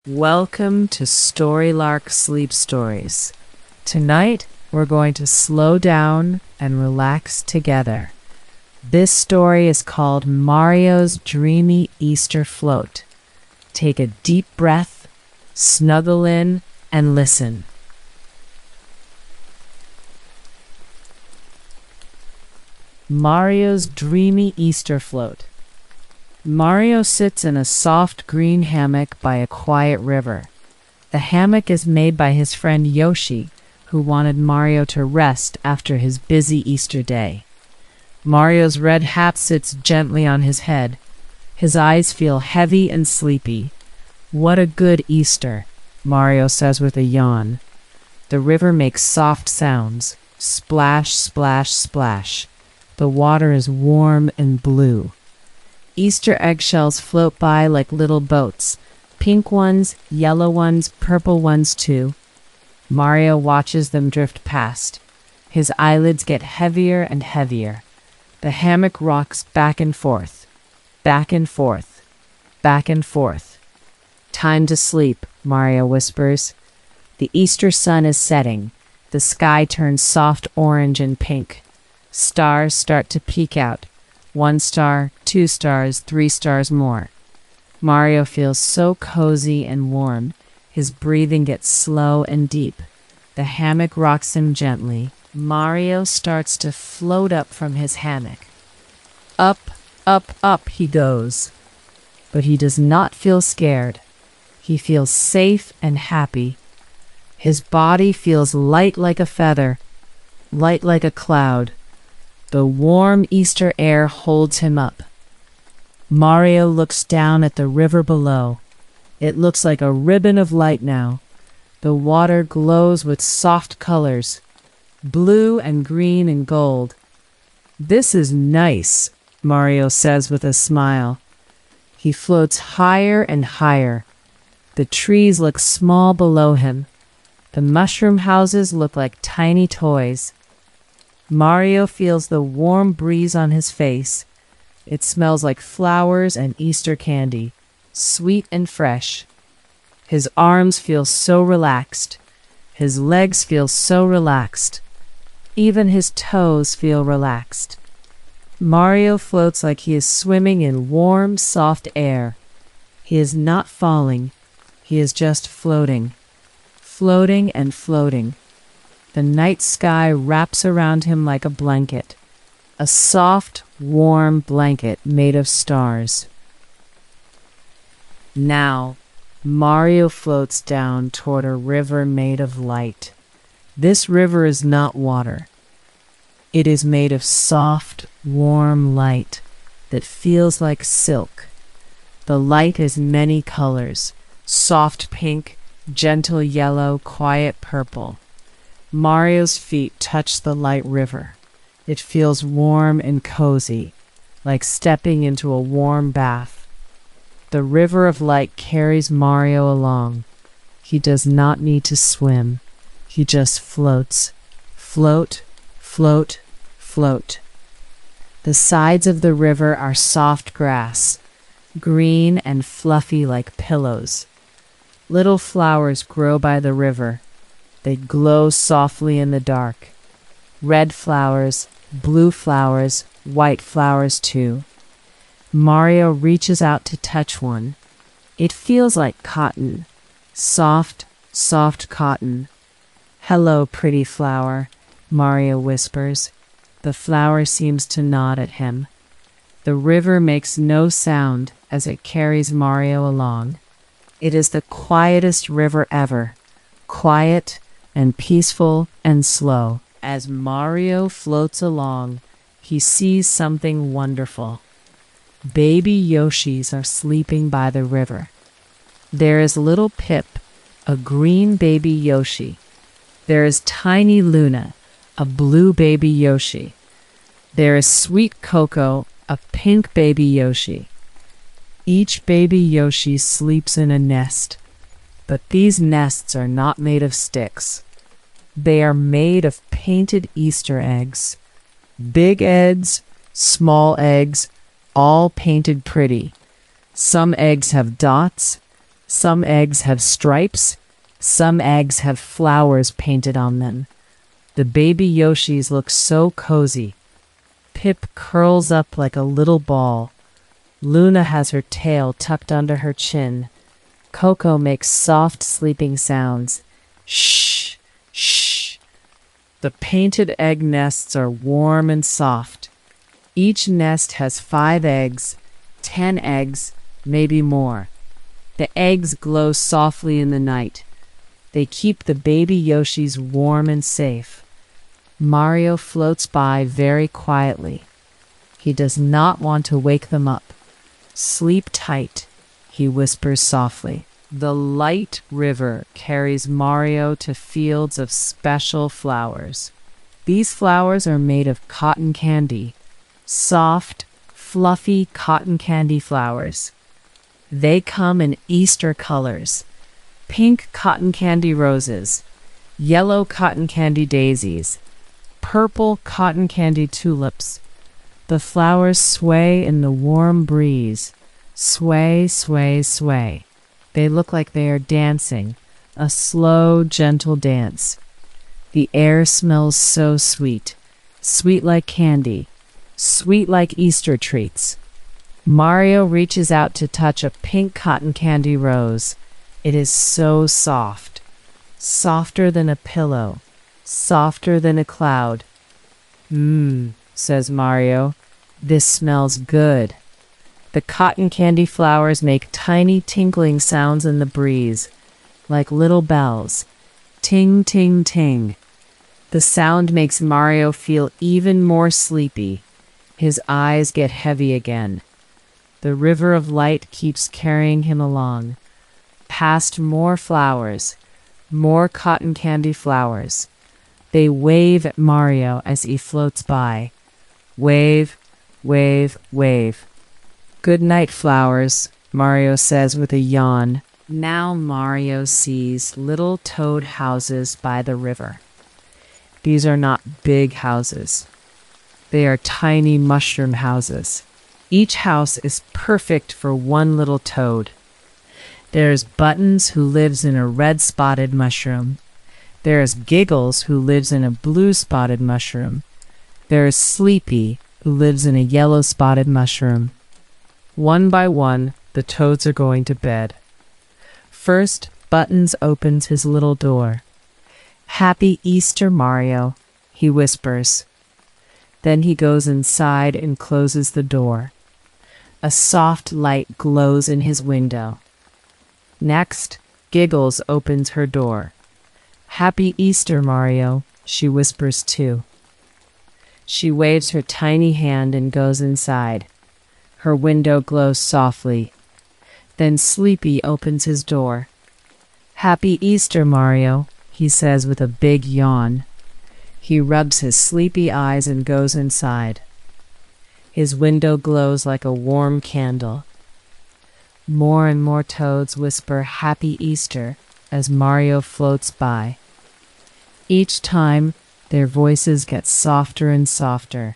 Welcome to Storylark Sleep Stories. Tonight, we're going to slow down and relax together. This story is called Mario's Dreamy Easter Float. Take a deep breath, snuggle in, and listen. Mario's Dreamy Easter Float. Mario sits in a soft green hammock by a quiet river. The hammock is made by his friend Yoshi, who wanted Mario to rest after his busy Easter day. Mario's red hat sits gently on his head. His eyes feel heavy and sleepy. "What a good Easter," Mario says with a yawn. The river makes soft sounds. Splash, splash, splash. The water is warm and blue. Easter eggshells float by like little boats. Pink ones, yellow ones, purple ones too. Mario watches them drift past. His eyelids get heavier and heavier. The hammock rocks back and forth, back and forth, back and forth. "Time to sleep," Mario whispers. The Easter sun is setting. The sky turns soft orange and pink. Stars start to peek out. 1 star, 2 stars, 3 stars more. Mario feels so cozy and warm. His breathing gets slow and deep. The hammock rocks him gently. Mario starts to float up from his hammock. Up, up, up he goes. But he does not feel scared. He feels safe and happy. His body feels light like a feather, light like a cloud. The warm Easter air holds him up. Mario looks down at the river below. It looks like a ribbon of light now. The water glows with soft colors, blue and green and gold. "This is nice," Mario says with a smile. He floats higher and higher. The trees look small below him. The mushroom houses look like tiny toys. Mario feels the warm breeze on his face. It smells like flowers and Easter candy, sweet and fresh. His arms feel so relaxed. His legs feel so relaxed. Even his toes feel relaxed. Mario floats like he is swimming in warm, soft air. He is not falling. He is just floating. Floating and floating. The night sky wraps around him like a blanket, a soft, warm blanket made of stars. Now, Mario floats down toward a river made of light. This river is not water. It is made of soft, warm light that feels like silk. The light is many colors: soft pink, gentle yellow, quiet purple. Mario's feet touch the light river. It feels warm and cozy, like stepping into a warm bath. The river of light carries Mario along. He does not need to swim. He just floats. Float, float, float. The sides of the river are soft grass, green and fluffy like pillows. Little flowers grow by the river. They glow softly in the dark. Red flowers, blue flowers, white flowers too. Mario reaches out to touch one. It feels like cotton. Soft, soft cotton. "Hello, pretty flower," Mario whispers. The flower seems to nod at him. The river makes no sound as it carries Mario along. It is the quietest river ever. Quiet and peaceful and slow. As Mario floats along, he sees something wonderful. Baby Yoshis are sleeping by the river. There is little Pip, a green baby Yoshi. There is tiny Luna, a blue baby Yoshi. There is sweet Coco, a pink baby Yoshi. Each baby Yoshi sleeps in a nest. But these nests are not made of sticks. They are made of painted Easter eggs. Big eggs, small eggs, all painted pretty. Some eggs have dots, Some eggs have stripes, some eggs have flowers painted on them. The baby Yoshis look so cozy. Pip curls up like a little ball. Luna has her tail tucked under her chin. Coco makes soft sleeping sounds. Shh, shh. The painted egg nests are warm and soft. Each nest has 5 eggs, 10 eggs, maybe more. The eggs glow softly in the night. They keep the baby Yoshis warm and safe. Mario floats by very quietly. He does not want to wake them up. Sleep tight, he whispers softly. The light river carries Mario to fields of special flowers. These flowers are made of cotton candy, soft, fluffy cotton candy flowers. They come in Easter colors: pink cotton candy roses, yellow cotton candy daisies, purple cotton candy tulips. The flowers sway in the warm breeze. Sway, sway, sway. They look like they are dancing, a slow, gentle dance. The air smells so sweet, sweet like candy, sweet like Easter treats. Mario reaches out to touch a pink cotton candy rose. It is so soft, softer than a pillow, softer than a cloud. Says Mario. This smells good. The cotton candy flowers make tiny tinkling sounds in the breeze, like little bells. Ting, ting, ting. The sound makes Mario feel even more sleepy. His eyes get heavy again. The river of light keeps carrying him along, past more flowers, more cotton candy flowers. They wave at Mario as he floats by. Wave, wave, wave. Good night, flowers, Mario says with a yawn. Now Mario sees little toad houses by the river. These are not big houses. They are tiny mushroom houses. Each house is perfect for one little toad. There's Buttons, who lives in a red-spotted mushroom. There's Giggles, who lives in a blue-spotted mushroom. There's Sleepy, who lives in a yellow-spotted mushroom. One by one, the toads are going to bed. First, Buttons opens his little door. "Happy Easter, Mario," he whispers. Then he goes inside and closes the door. A soft light glows in his window. Next, Giggles opens her door. "Happy Easter, Mario," she whispers too. She waves her tiny hand and goes inside. Her window glows softly. Then Sleepy opens his door. "Happy Easter, Mario," he says with a big yawn. He rubs his sleepy eyes and goes inside. His window glows like a warm candle. More and more toads whisper Happy Easter as Mario floats by. Each time, their voices get softer and softer.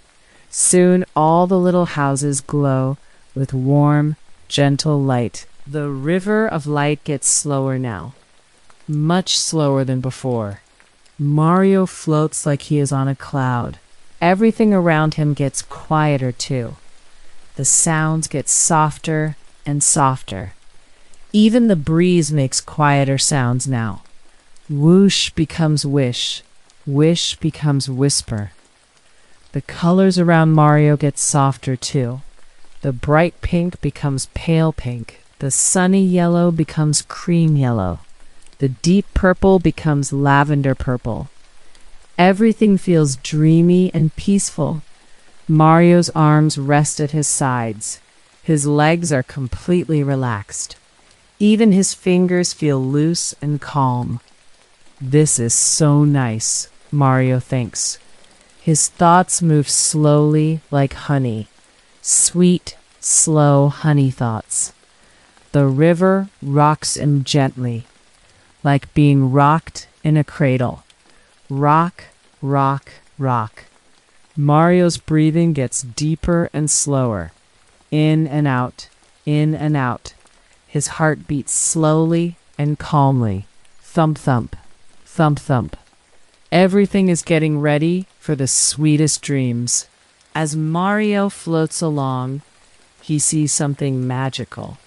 Soon all the little houses glow with warm, gentle light. The river of light gets slower now, much slower than before. Mario floats like he is on a cloud. Everything around him gets quieter too. The sounds get softer and softer. Even the breeze makes quieter sounds now. Whoosh becomes wish. Wish becomes whisper. The colors around Mario get softer too. The bright pink becomes pale pink. The sunny yellow becomes cream yellow. The deep purple becomes lavender purple. Everything feels dreamy and peaceful. Mario's arms rest at his sides. His legs are completely relaxed. Even his fingers feel loose and calm. This is so nice, Mario thinks. His thoughts move slowly like honey. Sweet, slow honey thoughts. The river rocks him gently, like being rocked in a cradle. Rock, rock, rock. Mario's breathing gets deeper and slower. In and out, in and out. His heart beats slowly and calmly. Thump, thump, thump, thump. Everything is getting ready for the sweetest dreams. As Mario floats along, he sees something magical.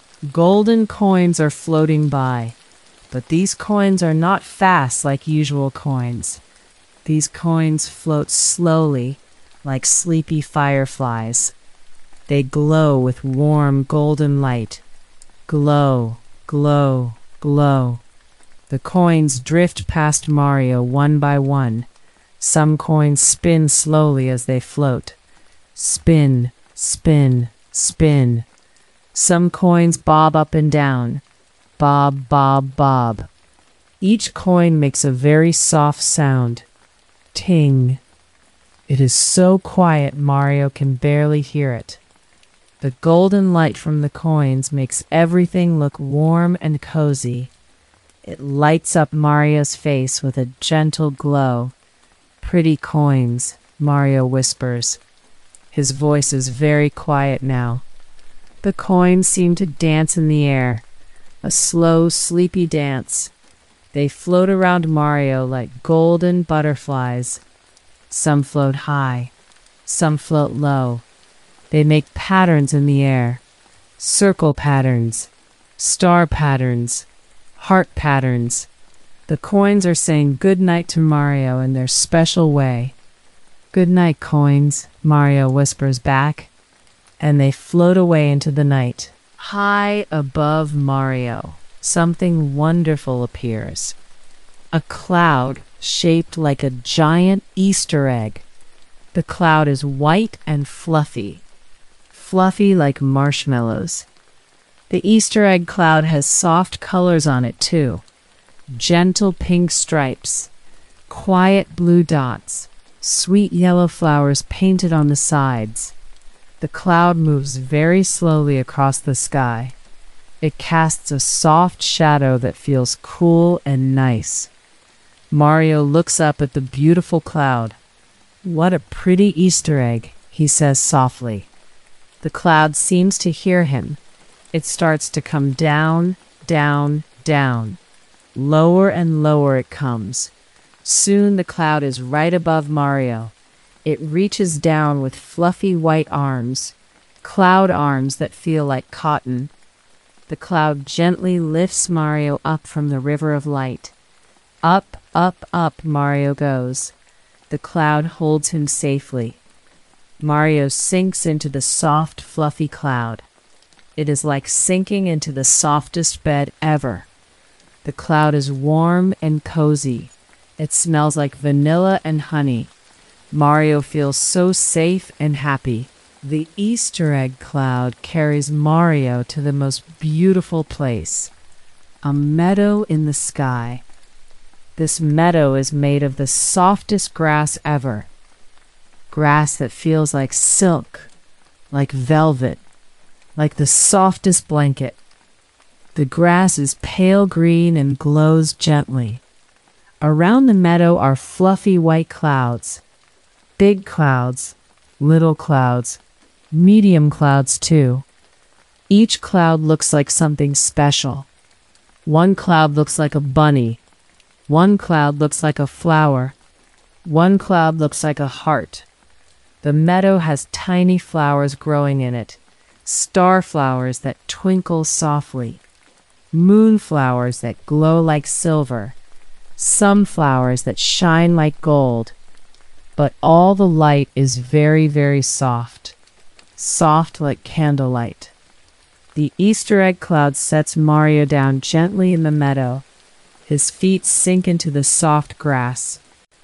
Golden coins are floating by, but these coins are not fast like usual coins. These coins float slowly, like sleepy fireflies. They glow with warm golden light. Glow, glow, glow. The coins drift past Mario one by one. Some coins spin slowly as they float. Spin, spin, spin. Some coins bob up and down. Bob, bob, bob. Each coin makes a very soft sound. Ting. It is so quiet Mario can barely hear it. The golden light from the coins makes everything look warm and cozy. It lights up Mario's face with a gentle glow. Pretty coins, Mario whispers. His voice is very quiet now. The coins seem to dance in the air, a slow, sleepy dance. They float around Mario like golden butterflies. Some float high, some float low. They make patterns in the air. Circle patterns, star patterns, heart patterns. The coins are saying good night to Mario in their special way. Good night, coins, Mario whispers back, and they float away into the night. High above Mario, something wonderful appears. A cloud shaped like a giant Easter egg. The cloud is white and fluffy, fluffy like marshmallows. The Easter egg cloud has soft colors on it too. Gentle pink stripes, quiet blue dots, sweet yellow flowers painted on the sides. The cloud moves very slowly across the sky. It casts a soft shadow that feels cool and nice. Mario looks up at the beautiful cloud. What a pretty Easter egg, he says softly. The cloud seems to hear him. It starts to come down, down, down. Lower and lower it comes. Soon the cloud is right above Mario. It reaches down with fluffy white arms, cloud arms that feel like cotton. The cloud gently lifts Mario up from the river of light. Up, up, up Mario goes. The cloud holds him safely. Mario sinks into the soft, fluffy cloud. It is like sinking into the softest bed ever. The cloud is warm and cozy. It smells like vanilla and honey. Mario feels so safe and happy. The Easter egg cloud carries Mario to the most beautiful place, a meadow in the sky. This meadow is made of the softest grass ever. Grass that feels like silk, like velvet, like the softest blanket. The grass is pale green and glows gently. Around the meadow are fluffy white clouds. Big clouds, little clouds, medium clouds too. Each cloud looks like something special. One cloud looks like a bunny. One cloud looks like a flower. One cloud looks like a heart. The meadow has tiny flowers growing in it, star flowers that twinkle softly, moonflowers that glow like silver, sunflowers that shine like gold. But all the light is very, very soft, soft like candlelight. The Easter egg cloud sets Mario down gently in the meadow. His feet sink into the soft grass.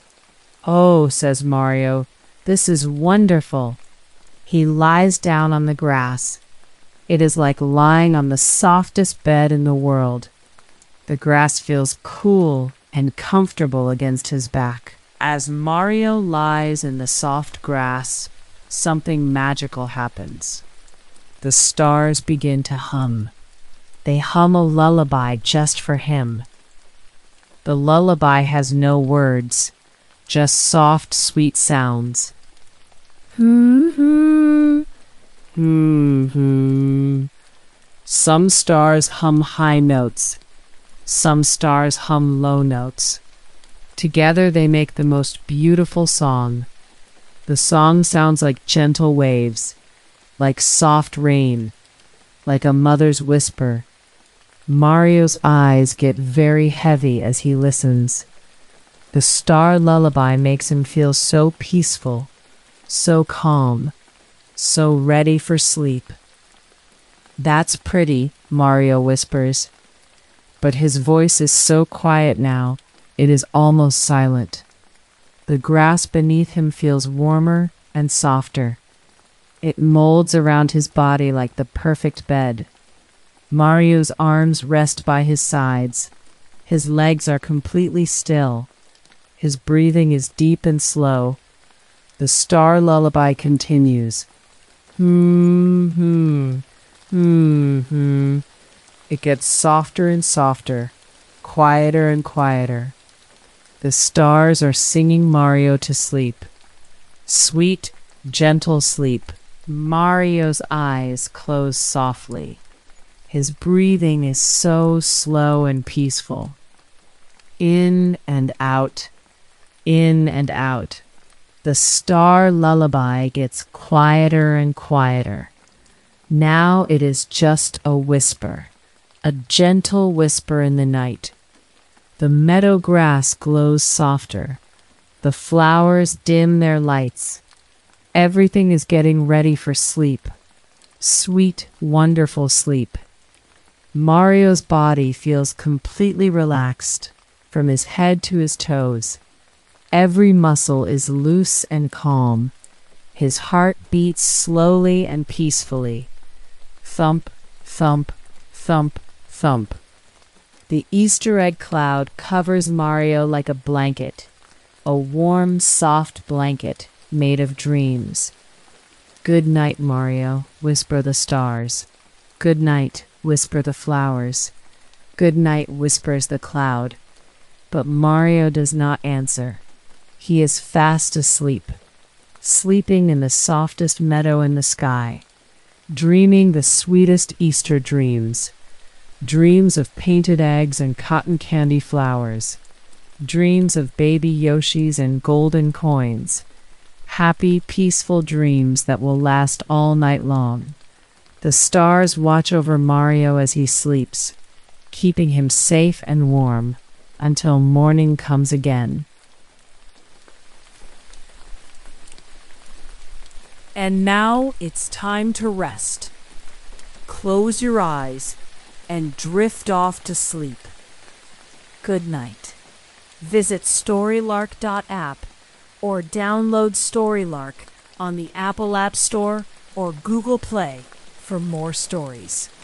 "Oh," says Mario, "this is wonderful." He lies down on the grass. It is like lying on the softest bed in the world. The grass feels cool and comfortable against his back. As Mario lies in the soft grass, something magical happens. The stars begin to hum. They hum a lullaby just for him. The lullaby has no words, just soft, sweet sounds. Hoo hoo, hoo hoo. Some stars hum high notes. Some stars hum low notes. Together they make the most beautiful song. The song sounds like gentle waves, like soft rain, like a mother's whisper. Mario's eyes get very heavy as he listens. The star lullaby makes him feel so peaceful, so calm, so ready for sleep. "That's pretty," Mario whispers. But his voice is so quiet now, it is almost silent. The grass beneath him feels warmer and softer. It molds around his body like the perfect bed. Mario's arms rest by his sides. His legs are completely still. His breathing is deep and slow. The star lullaby continues. It gets softer and softer, quieter and quieter. The stars are singing Mario to sleep. Sweet, gentle sleep. Mario's eyes close softly. His breathing is so slow and peaceful. In and out, in and out. The star lullaby gets quieter and quieter. Now it is just a whisper, a gentle whisper in the night. The meadow grass glows softer. The flowers dim their lights. Everything is getting ready for sleep. Sweet, wonderful sleep. Mario's body feels completely relaxed, from his head to his toes. Every muscle is loose and calm. His heart beats slowly and peacefully. Thump, thump, thump, thump. The Easter egg cloud covers Mario like a blanket, a warm, soft blanket made of dreams. "Good night, Mario," whisper the stars. "Good night," whisper the flowers. "Good night," whispers the cloud. But Mario does not answer. He is fast asleep, sleeping in the softest meadow in the sky, dreaming the sweetest Easter dreams. Dreams of painted eggs and cotton candy flowers. Dreams of baby Yoshis and golden coins. Happy, peaceful dreams that will last all night long. The stars watch over Mario as he sleeps, keeping him safe and warm until morning comes again. And now it's time to rest. Close your eyes and drift off to sleep. Good night. Visit Storylark.app or download Storylark on the Apple App Store or Google Play for more stories.